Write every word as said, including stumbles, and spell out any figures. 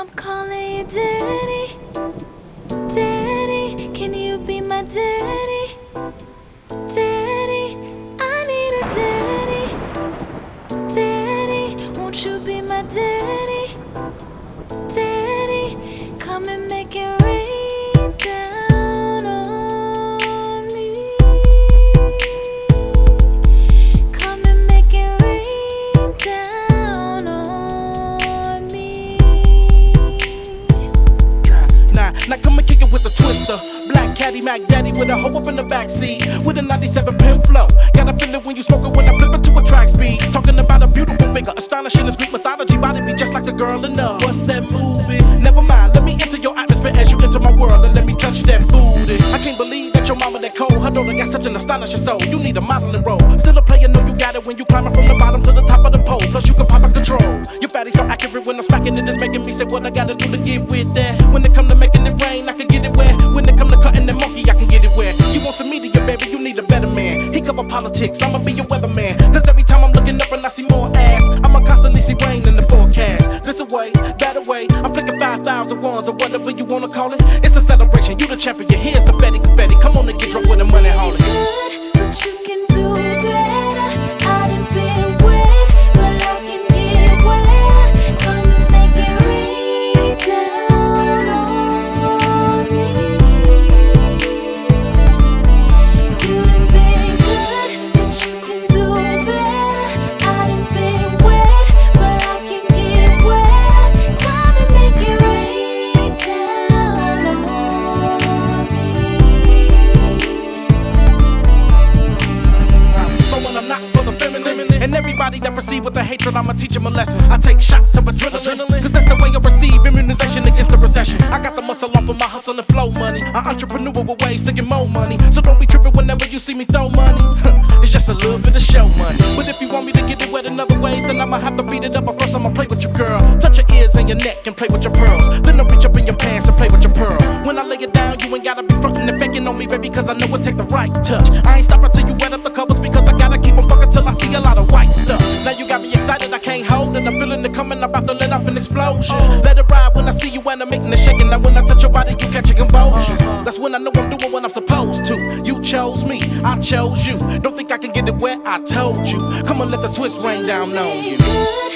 I'm calling you daddy, daddy, can you be my daddy, daddy, I need a daddy, daddy, won't you be my daddy, daddy, come and make it rain down on me, come and make it rain down on me. Nah, now come and kick it with a twister. Black Caddy Mac Daddy with a hoe up in the backseat with a ninety-seven pin flow. Got a feeling when you smoke it when I flip it to a track speed. Talking about a beautiful figure, astonishing as Greek mythology. Body be just like the girl in the what's that movie? Never mind, let me enter your atmosphere as you enter my world and let me touch that booty. I can't believe that your mama that cold. Her daughter got such an astonishing soul. You need a modeling role. Still a player, know you got it when you climbing from the bottom to the top of the pole. Plus you can pop and control. Your fatty so accurate when I'm smacking it, it's making me say what I gotta do to get with that. When it come to making it rain, I can get it wet. When it come to cutting the monkey, I can get it wet. You want some media, baby, you need a better man. He cover politics, I'ma be your weatherman. Cause every time I'm looking up and I see more ass, I'ma constantly see rain in the forecast. This away, that away, I'm flicking five thousand ones or whatever you wanna call it. It's a celebration, you the champion, here's the confetti, confetti. Come on and get drunk with the money, haul it. But you can do better. I done been wet, but I can get wet. Come and make it rain down on me. You done been good, but you can do better. I done been wet, but I can get wet. Come and make it rain down on me. Throwing a knocks for the feminine. And everybody that perceive with the hatred, I'ma teach them a lesson. I take shots of adrenaline, cause that's the way I receive immunization against the recession. I got the muscle off of my hustle and flow money. I entrepreneur with ways to get more money. So don't be tripping whenever you see me throw money. It's just a little bit of show money. But if you want me to get it wet in other ways, then I'ma have to beat it up. But first I'ma play with your girl. Touch your ears and your neck and play with your pearls. Then I'll reach up in your pants and play with your pearl. When I lay it down, you ain't gotta be frontin' and faking on me, baby, cause I know it take the right touch. I ain't stopping till you wet up the covers because I gotta keep on fucking till I see a lot of white stuff. Now you got me excited, I can't hold it. I'm feeling it coming, I'm about to let off an explosion. Let it ride when I see you animating and shaking. Now when I touch your body, you catch a convulsion. That's when I know I'm doing what I'm supposed to. You chose me, I chose you. Don't think I can get it wet, I told you. Come on, let the twist rain down on you.